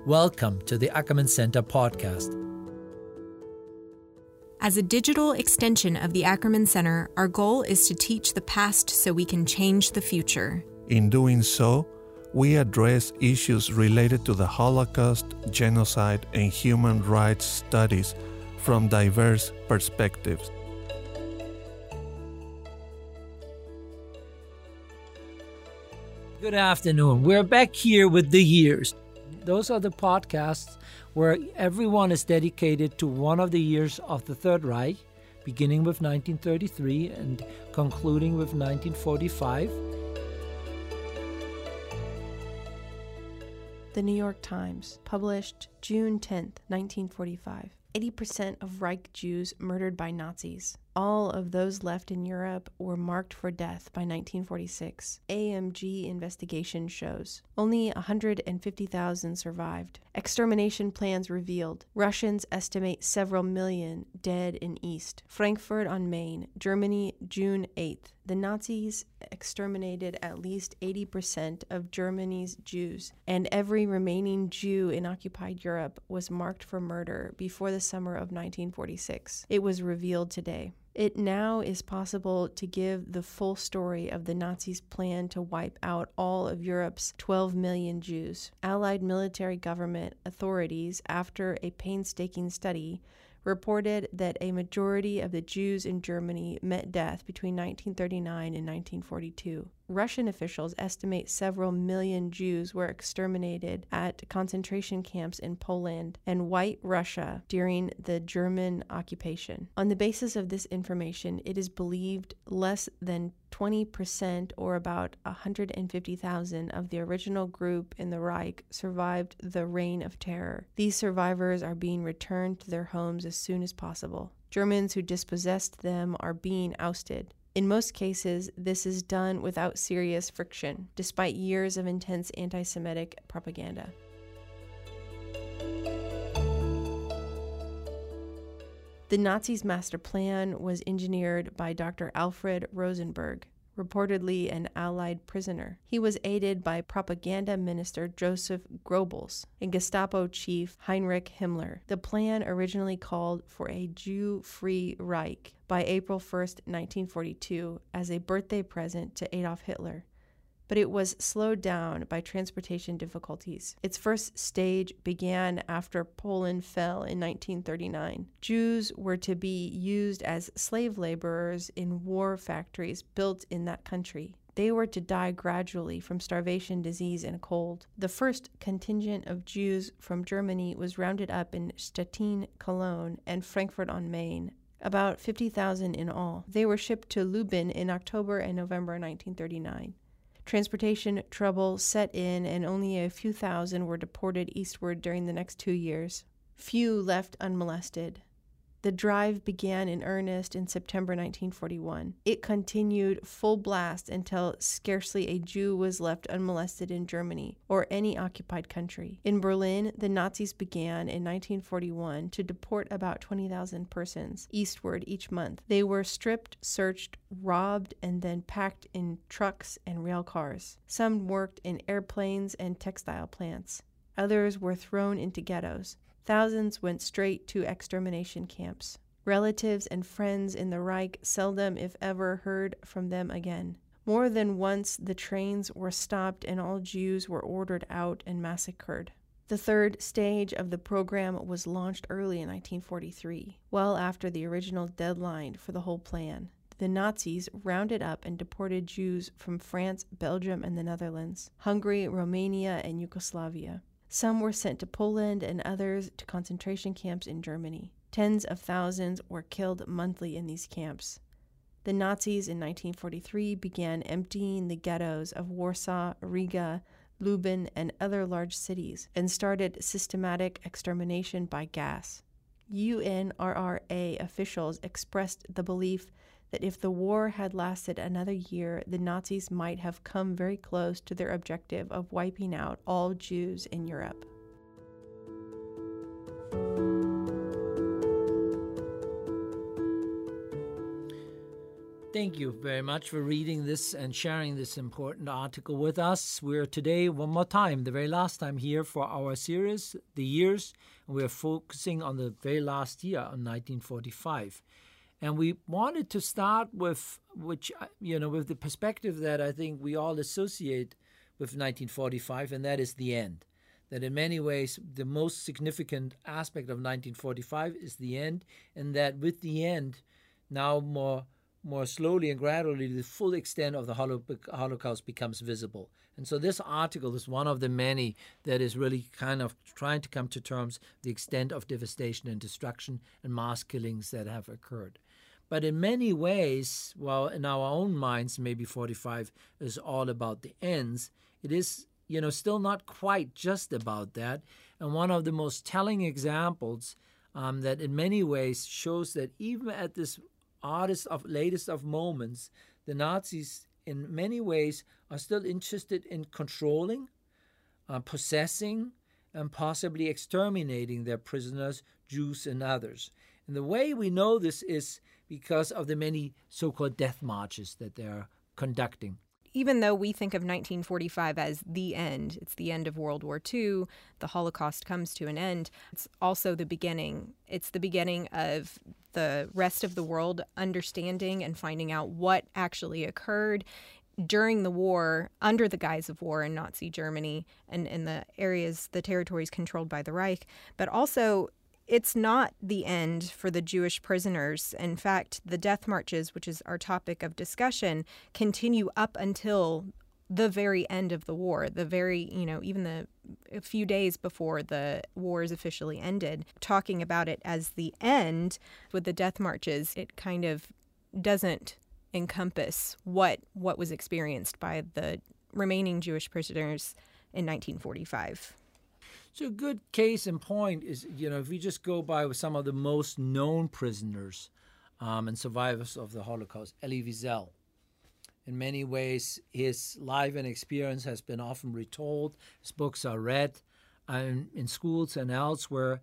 Welcome to the Ackerman Center podcast. As a digital extension of the Ackerman Center, our goal is to teach the past so we can change the future. In doing so, we address issues related to the Holocaust, genocide, and human rights studies from diverse perspectives. Good afternoon. We're back here with The Years. Those are the podcasts where everyone is dedicated to one of the years of the Third Reich, beginning with 1933 and concluding with 1945. The New York Times, published June 10th, 1945. 80% of Reich Jews murdered by Nazis. All of those left in Europe were marked for death by 1946. AMG investigation shows only 150,000 survived. Extermination plans revealed. Russians estimate several million dead in East. Frankfurt on Main, Germany, June 8th. The Nazis exterminated at least 80% of Germany's Jews, and every remaining Jew in occupied Europe was marked for murder before the summer of 1946. It was revealed today. It now is possible to give the full story of the Nazis' plan to wipe out all of Europe's 12 million Jews. Allied military government authorities, after a painstaking study, reported that a majority of the Jews in Germany met death between 1939 and 1942. Russian officials estimate several million Jews were exterminated at concentration camps in Poland and White Russia during the German occupation. On the basis of this information, it is believed less than 20%, or about 150,000, of the original group in the Reich survived the Reign of Terror. These survivors are being returned to their homes as soon as possible. Germans who dispossessed them are being ousted. In most cases, this is done without serious friction, despite years of intense anti-Semitic propaganda. The Nazis' master plan was engineered by Dr. Alfred Rosenberg, reportedly an Allied prisoner. He was aided by propaganda minister Joseph Goebbels and Gestapo chief Heinrich Himmler. The plan originally called for a Jew-free Reich by April 1st, 1942, as a birthday present to Adolf Hitler, but it was slowed down by transportation difficulties. Its first stage began after Poland fell in 1939. Jews were to be used as slave laborers in war factories built in that country. They were to die gradually from starvation, disease, and cold. The first contingent of Jews from Germany was rounded up in Stettin, Cologne, and Frankfurt on Main, about 50,000 in all. They were shipped to Lublin in October and November 1939. Transportation trouble set in, and only a few thousand were deported eastward during the next 2 years. Few left unmolested. The drive began in earnest in September 1941. It continued full blast until scarcely a Jew was left unmolested in Germany or any occupied country. In Berlin, the Nazis began in 1941 to deport about 20,000 persons eastward each month. They were stripped, searched, robbed, and then packed in trucks and rail cars. Some worked in airplanes and textile plants. Others were thrown into ghettos. Thousands went straight to extermination camps. Relatives and friends in the Reich seldom, if ever, heard from them again. More than once, the trains were stopped and all Jews were ordered out and massacred. The third stage of the program was launched early in 1943, well after the original deadline for the whole plan. The Nazis rounded up and deported Jews from France, Belgium, and the Netherlands, Hungary, Romania, and Yugoslavia. Some were sent to Poland and others to concentration camps in Germany. Tens of thousands were killed monthly in these camps. The Nazis in 1943 began emptying the ghettos of Warsaw, Riga, Lublin, and other large cities, and started systematic extermination by gas. UNRRA officials expressed the belief that if the war had lasted another year, the Nazis might have come very close to their objective of wiping out all Jews in Europe. Thank you very much for reading this and sharing this important article with us. We're today, one more time, the very last time here for our series, The Years, and we're focusing on the very last year, on 1945. And we wanted to start with, with the perspective that I think we all associate with 1945, and that is the end. That in many ways, the most significant aspect of 1945 is the end, and that with the end, now more slowly and gradually, the full extent of the Holocaust becomes visible. And so this article is one of the many that is really kind of trying to come to terms with the extent of devastation and destruction and mass killings that have occurred. But in many ways, while in our own minds, maybe 45 is all about the ends, it is, still not quite just about that. And one of the most telling examples that in many ways shows that even at this latest of moments, the Nazis in many ways are still interested in controlling, possessing, and possibly exterminating their prisoners, Jews and others. And the way we know this is because of the many so-called death marches that they're conducting. Even though we think of 1945 as the end, it's the end of World War II, the Holocaust comes to an end, it's also the beginning. It's the beginning of the rest of the world understanding and finding out what actually occurred during the war, under the guise of war in Nazi Germany and in the territories controlled by the Reich. But also, it's not the end for the Jewish prisoners. In fact, the death marches, which is our topic of discussion, continue up until the very end of the war, even a few days before the war is officially ended. Talking about it as the end with the death marches, it kind of doesn't encompass what was experienced by the remaining Jewish prisoners in 1945. So a good case in point is, if we just go by with some of the most known prisoners and survivors of the Holocaust, Elie Wiesel. In many ways, his life and experience has been often retold. His books are read in schools and elsewhere.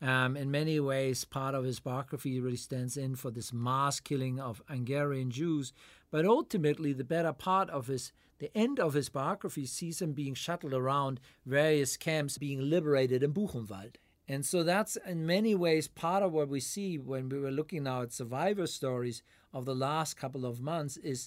In many ways, part of his biography really stands in for this mass killing of Hungarian Jews. But ultimately, the better part of the end of his biography sees him being shuttled around various camps, being liberated in Buchenwald. And so that's in many ways part of what we see when we were looking now at survivor stories of the last couple of months is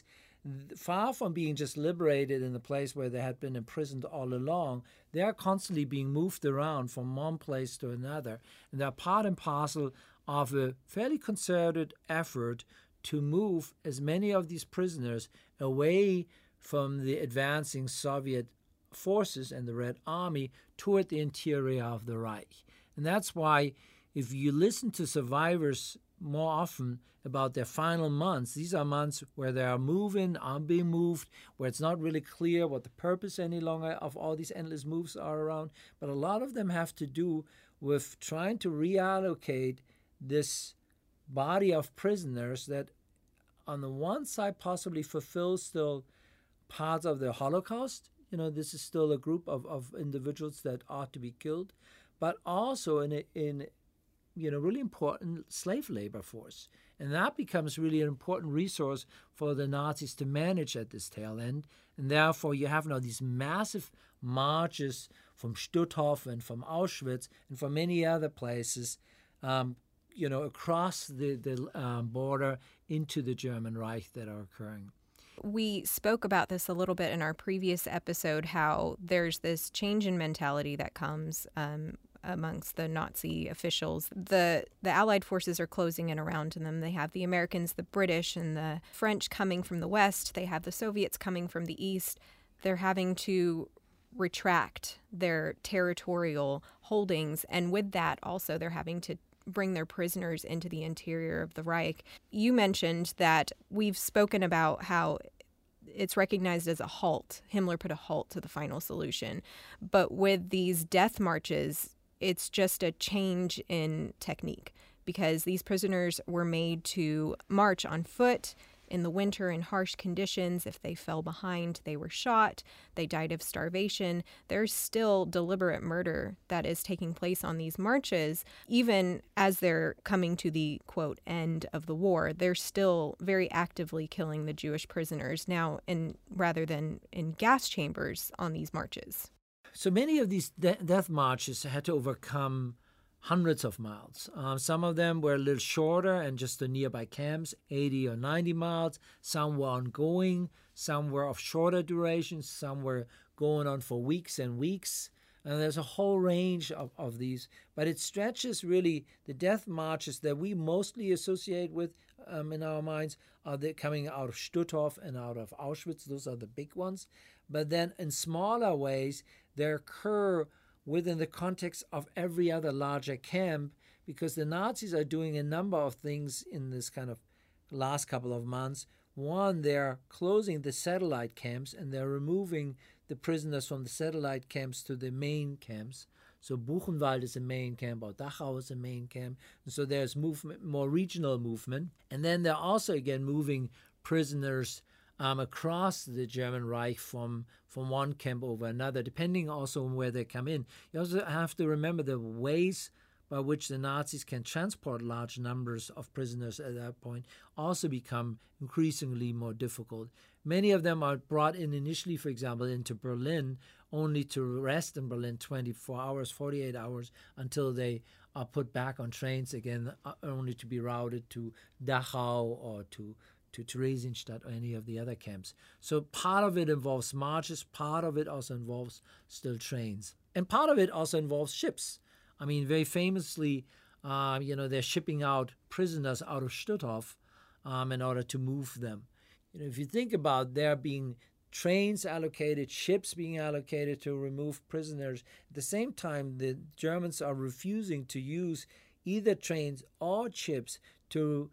far from being just liberated in the place where they had been imprisoned all along, they are constantly being moved around from one place to another. And they're part and parcel of a fairly concerted effort to move as many of these prisoners away from the advancing Soviet forces and the Red Army toward the interior of the Reich. And that's why if you listen to survivors more often about their final months, these are months where they are being moved, where it's not really clear what the purpose any longer of all these endless moves are around. But a lot of them have to do with trying to reallocate this body of prisoners that on the one side possibly fulfills still parts of the Holocaust. This is still a group of individuals that ought to be killed, but also in really important slave labor force. And that becomes really an important resource for the Nazis to manage at this tail end. And therefore, you have now these massive marches from Stutthof and from Auschwitz and from many other places, across the border into the German Reich that are occurring. We spoke about this a little bit in our previous episode, how there's this change in mentality that comes amongst the Nazi officials. The Allied forces are closing in around them. They have the Americans, the British, and the French coming from the west. They have the Soviets coming from the east. They're having to retract their territorial holdings, and with that also they're having to bring their prisoners into the interior of the Reich. You mentioned that we've spoken about how it's recognized as a halt. Himmler put a halt to the final solution. But with these death marches, it's just a change in technique because these prisoners were made to march on foot in the winter in harsh conditions. If they fell behind, they were shot. They died of starvation. There's still deliberate murder that is taking place on these marches. Even as they're coming to the, quote, end of the war, they're still very actively killing the Jewish prisoners now, rather than in gas chambers on these marches. So many of these death marches had to overcome hundreds of miles. Some of them were a little shorter and just the nearby camps, 80 or 90 miles. Some were ongoing. Some were of shorter durations. Some were going on for weeks and weeks. And there's a whole range of these. But it stretches really, the death marches that we mostly associate with in our minds are coming out of Stutthof and out of Auschwitz. Those are the big ones. But then in smaller ways, they occur within the context of every other larger camp, because the Nazis are doing a number of things in this kind of last couple of months. One, they're closing the satellite camps and they're removing the prisoners from the satellite camps to the main camps. So Buchenwald is a main camp, or Dachau is a main camp. And so there's movement, more regional movement. And then they're also, again, moving prisoners across the German Reich from one camp over another, depending also on where they come in. You also have to remember the ways by which the Nazis can transport large numbers of prisoners at that point also become increasingly more difficult. Many of them are brought in initially, for example, into Berlin, only to rest in Berlin 24 hours, 48 hours, until they are put back on trains again, only to be routed to Dachau or to Theresienstadt or any of the other camps. So part of it involves marches, part of it also involves still trains. And part of it also involves ships. I mean, very famously, they're shipping out prisoners out of Stutthof in order to move them. If you think about there being trains allocated, ships being allocated to remove prisoners, at the same time, the Germans are refusing to use either trains or ships to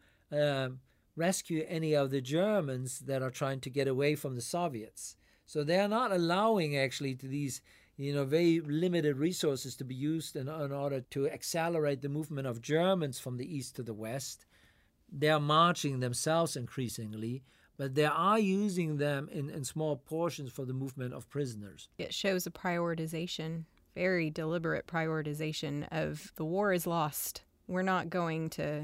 rescue any of the Germans that are trying to get away from the Soviets. So they are not allowing actually to these very limited resources to be used in order to accelerate the movement of Germans from the east to the west. They are marching themselves increasingly, but they are using them in small portions for the movement of prisoners. It shows a prioritization, very deliberate prioritization of the war is lost. We're not going to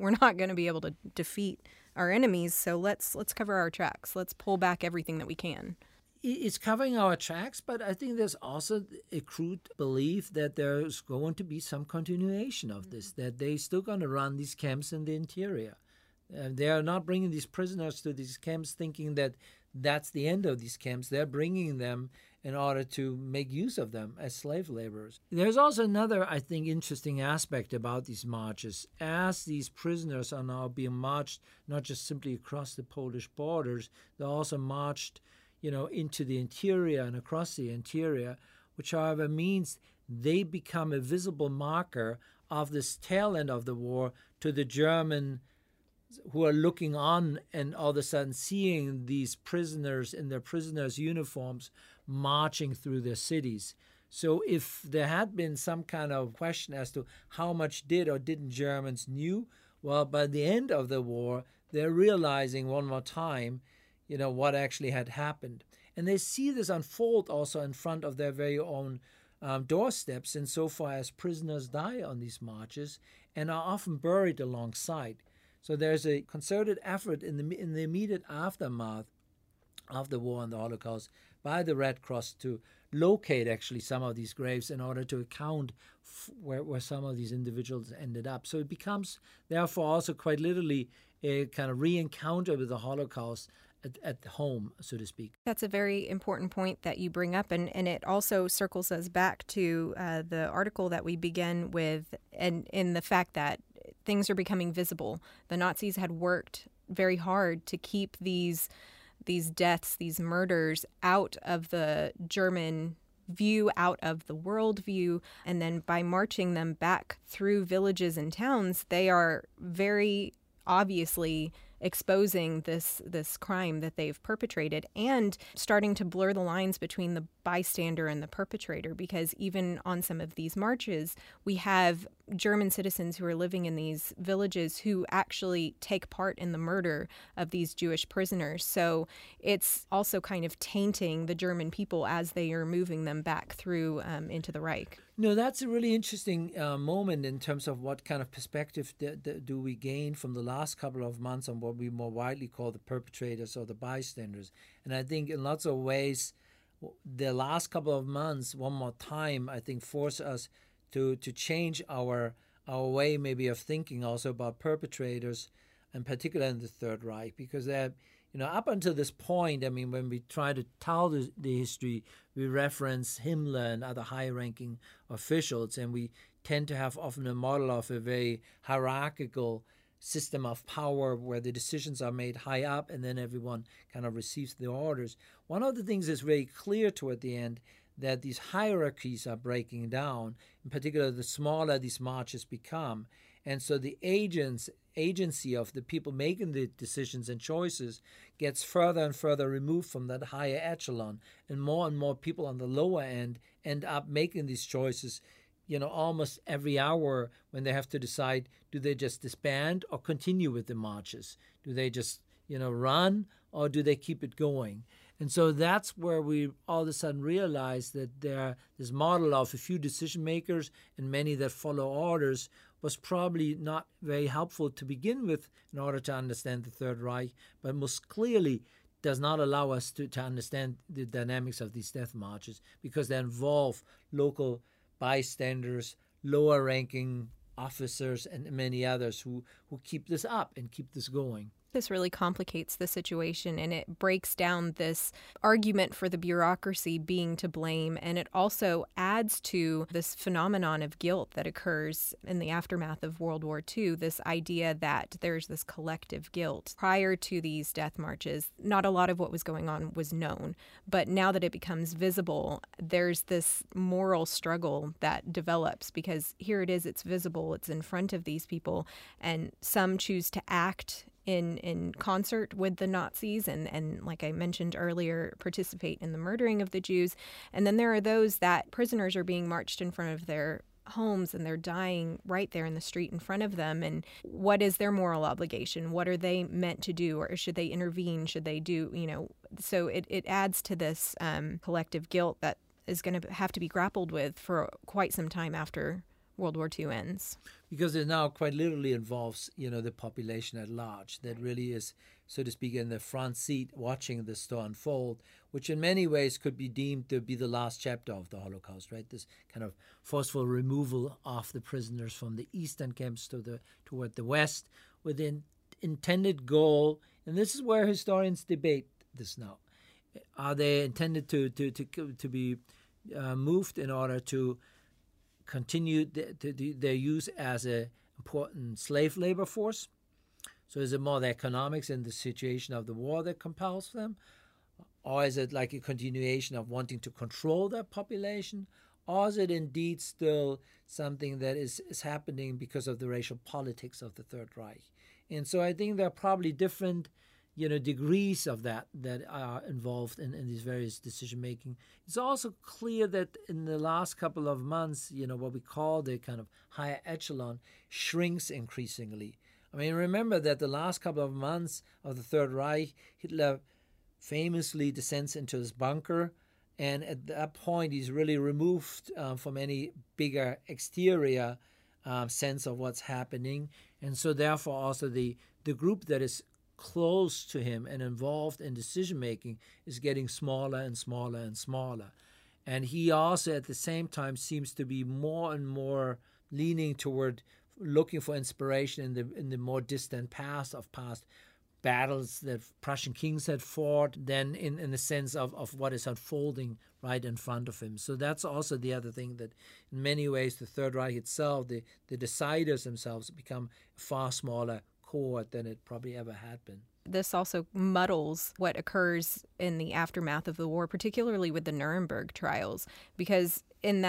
be able to defeat our enemies, so let's cover our tracks. Let's pull back everything that we can. It's covering our tracks, but I think there's also a crude belief that there's going to be some continuation of this, that they're still going to run these camps in the interior. They are not bringing these prisoners to these camps thinking that that's the end of these camps. They're bringing them in order to make use of them as slave laborers. There's also another, I think, interesting aspect about these marches. As these prisoners are now being marched, not just simply across the Polish borders, they're also marched into the interior and across the interior, which, however, means they become a visible marker of this tail end of the war to the German who are looking on and all of a sudden seeing these prisoners in their prisoners' uniforms marching through their cities. So if there had been some kind of question as to how much did or didn't Germans knew, well, by the end of the war, they're realizing one more time what actually had happened. And they see this unfold also in front of their very own doorsteps, insofar as prisoners die on these marches and are often buried alongside. So there's a concerted effort in the immediate aftermath of the war and the Holocaust by the Red Cross to locate actually some of these graves in order to account where some of these individuals ended up. So it becomes, therefore, also quite literally a kind of re-encounter with the Holocaust at home, so to speak. That's a very important point that you bring up, and it also circles us back to the article that we began with, and in the fact that things are becoming visible. The Nazis had worked very hard to keep these deaths, these murders out of the German view, out of the world view, and then by marching them back through villages and towns, they are very obviously exposing this crime that they've perpetrated and starting to blur the lines between the bystander and the perpetrator, because even on some of these marches, we have German citizens who are living in these villages who actually take part in the murder of these Jewish prisoners. So it's also kind of tainting the German people as they are moving them back through into the Reich. No, that's a really interesting moment in terms of what kind of perspective do we gain from the last couple of months on what we more widely call the perpetrators or the bystanders. And I think in lots of ways, the last couple of months, one more time, I think force us to change our way maybe of thinking also about perpetrators, and particularly in the Third Reich, because up until this point, I mean, when we try to tell the history, we reference Himmler and other high-ranking officials, and we tend to have often a model of a very hierarchical system of power where the decisions are made high up and then everyone kind of receives the orders. One of the things that's very clear toward the end, that these hierarchies are breaking down, in particular the smaller these marches become. And so the agency of the people making the decisions and choices gets further and further removed from that higher echelon, and more people on the lower end up making these choices, almost every hour, when they have to decide, do they just disband or continue with the marches? Do they just, run, or do they keep it going? And so that's where we all of a sudden realize that this model of a few decision makers and many that follow orders was probably not very helpful to begin with in order to understand the Third Reich, but most clearly does not allow us to understand the dynamics of these death marches, because they involve local bystanders, lower-ranking officers, and many others who keep this up and keep this going. This really complicates the situation, and it breaks down this argument for the bureaucracy being to blame, and it also adds to this phenomenon of guilt that occurs in the aftermath of World War II, this idea that there's this collective guilt. Prior to these death marches, not a lot of what was going on was known, but now that it becomes visible, there's this moral struggle that develops, because here it is, it's visible, it's in front of these people, and some choose to act in concert with the Nazis and, like I mentioned earlier, participate in the murdering of the Jews. And then there are those that prisoners are being marched in front of their homes and they're dying right there in the street in front of them. And what is their moral obligation? What are they meant to do? Or should they intervene? Should they do, so it adds to this collective guilt that is going to have to be grappled with for quite some time after World War II ends. Because it now quite literally involves, the population at large that really is, so to speak, in the front seat watching this story unfold, which in many ways could be deemed to be the last chapter of the Holocaust, right? This kind of forceful removal of the prisoners from the eastern camps toward the west with the intended goal, and this is where historians debate this now. Are they intended to be moved in order to continue their use as an important slave labor force? So is it more the economics and the situation of the war that compels them? Or is it like a continuation of wanting to control that population? Or is it indeed still something that is happening because of the racial politics of the Third Reich? And so I think there are probably different degrees of that are involved in these various decision-making. It's also clear that in the last couple of months, what we call the kind of higher echelon shrinks increasingly. I mean, remember that the last couple of months of the Third Reich, Hitler famously descends into his bunker, and at that point he's really removed from any bigger exterior sense of what's happening. And so therefore also the group that is close to him and involved in decision-making is getting smaller and smaller and smaller. And he also at the same time seems to be more and more leaning toward looking for inspiration in the more distant past battles that Prussian kings had fought than in the sense of what is unfolding right in front of him. So that's also the other thing, that in many ways the Third Reich itself, the deciders themselves become a far smaller cohort than it probably ever had been. This also muddles what occurs in the aftermath of the war, particularly with the Nuremberg trials, because in that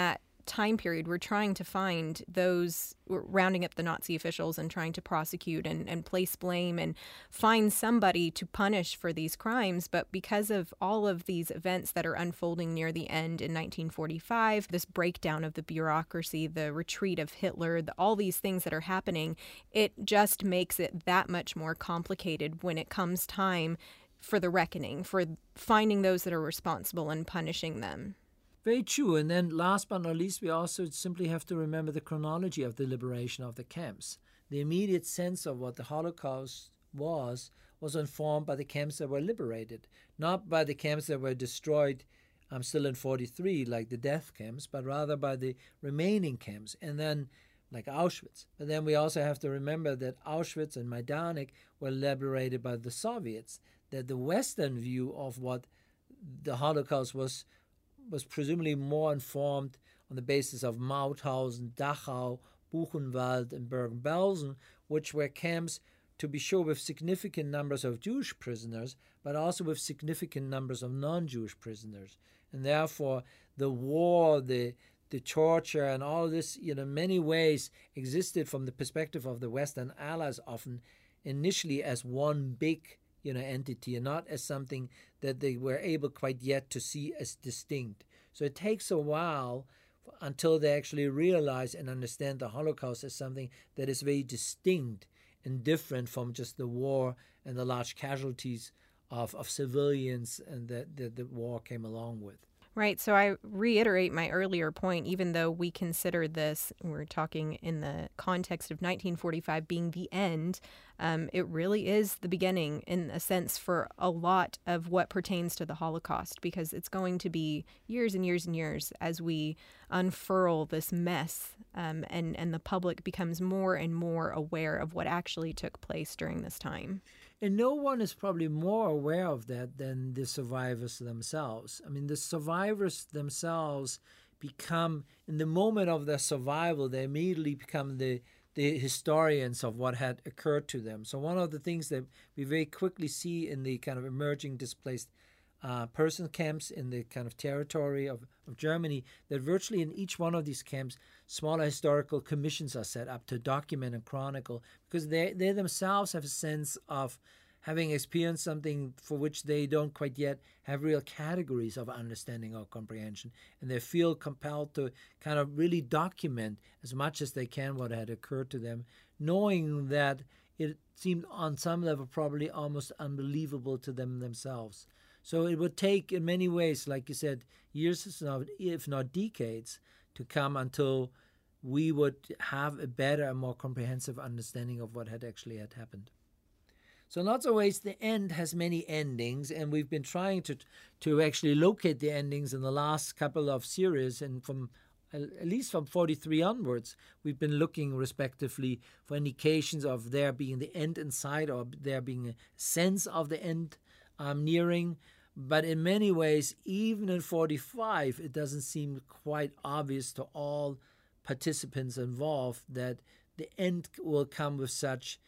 time period, we're trying to find those, we're rounding up the Nazi officials and trying to prosecute and place blame and find somebody to punish for these crimes. But because of all of these events that are unfolding near the end in 1945, this breakdown of the bureaucracy, the retreat of Hitler, all these things that are happening, it just makes it that much more complicated when it comes time for the reckoning, for finding those that are responsible and punishing them. Very true. And then last but not least, we also simply have to remember the chronology of the liberation of the camps. The immediate sense of what the Holocaust was informed by the camps that were liberated, not by the camps that were destroyed still in 1943, like the death camps, but rather by the remaining camps, and then like Auschwitz. But then we also have to remember that Auschwitz and Majdanek were liberated by the Soviets, that the Western view of what the Holocaust was presumably more informed on the basis of Mauthausen, Dachau, Buchenwald, and Bergen-Belsen, which were camps, to be sure, with significant numbers of Jewish prisoners, but also with significant numbers of non-Jewish prisoners. And therefore, the war, the torture, and all this, in many ways existed from the perspective of the Western Allies, often initially as one big entity, and not as something that they were able quite yet to see as distinct. So it takes a while until they actually realize and understand the Holocaust as something that is very distinct and different from just the war and the large casualties of civilians and that the war came along with. Right. So I reiterate my earlier point, even though we consider this, we're talking in the context of 1945 being the end, it really is the beginning in a sense for a lot of what pertains to the Holocaust, because it's going to be years and years and years as we unfurl this mess and the public becomes more and more aware of what actually took place during this time. And no one is probably more aware of that than the survivors themselves. I mean, the survivors themselves become, in the moment of their survival, they immediately become the historians of what had occurred to them. So one of the things that we very quickly see in the kind of emerging displaced person camps in the kind of territory of Germany, that virtually in each one of these camps, smaller historical commissions are set up to document and chronicle, because they themselves have a sense of having experienced something for which they don't quite yet have real categories of understanding or comprehension. And they feel compelled to kind of really document as much as they can what had occurred to them, knowing that it seemed on some level probably almost unbelievable to them themselves. So it would take, in many ways, like you said, years, if not decades, to come until we would have a better and more comprehensive understanding of what had actually happened. So in lots of ways, the end has many endings, and we've been trying to actually locate the endings in the last couple of series, and from at least from 43 onwards, we've been looking respectively for indications of there being the end in sight or there being a sense of the end nearing. But in many ways, even in 45, it doesn't seem quite obvious to all participants involved that the end will come with such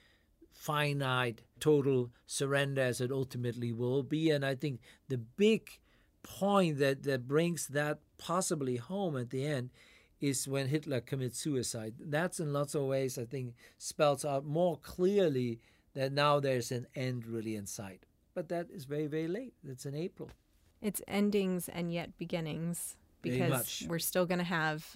finite, total surrender as it ultimately will be. And I think the big point that brings that possibly home at the end is when Hitler commits suicide. That's in lots of ways, I think, spells out more clearly that now there's an end really in sight. But that is very, very late. It's in April. It's endings and yet beginnings, because we're still going to have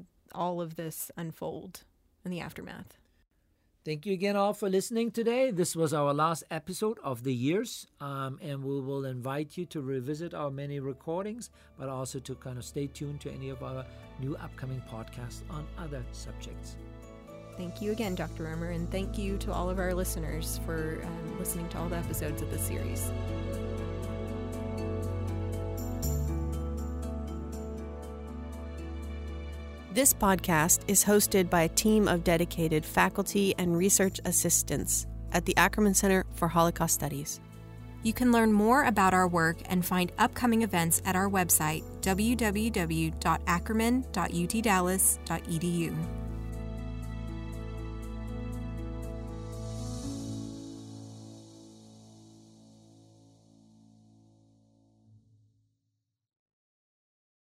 all of this unfold in the aftermath. Thank you again all for listening today. This was our last episode of The Years, and we will invite you to revisit our many recordings, but also to kind of stay tuned to any of our new upcoming podcasts on other subjects. Thank you again, Dr. Roemer, and thank you to all of our listeners for listening to all the episodes of this series. This podcast is hosted by a team of dedicated faculty and research assistants at the Ackerman Center for Holocaust Studies. You can learn more about our work and find upcoming events at our website, www.ackerman.utdallas.edu.